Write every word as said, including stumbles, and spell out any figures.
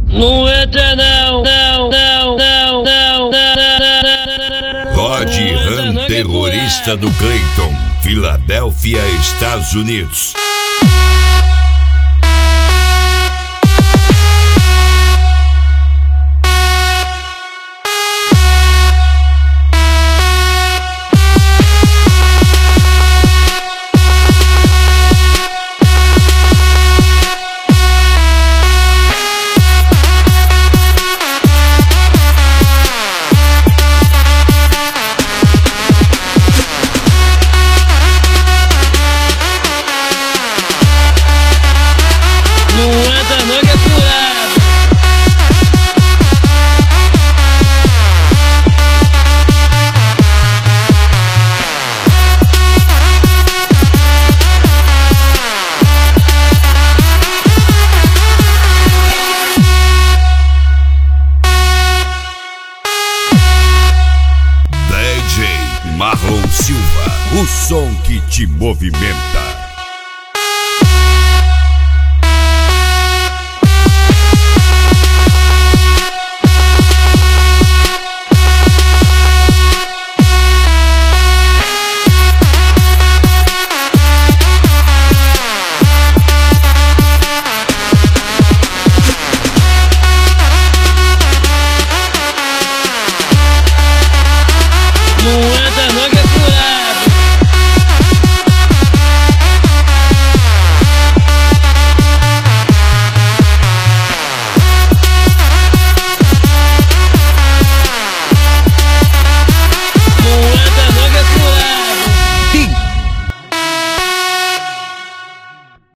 Não entra não, não, não, não, não, não. Rod Han, terrorista do Clayton, Filadélfia, Estados Unidos. Marlon Silva, o som que te movimenta.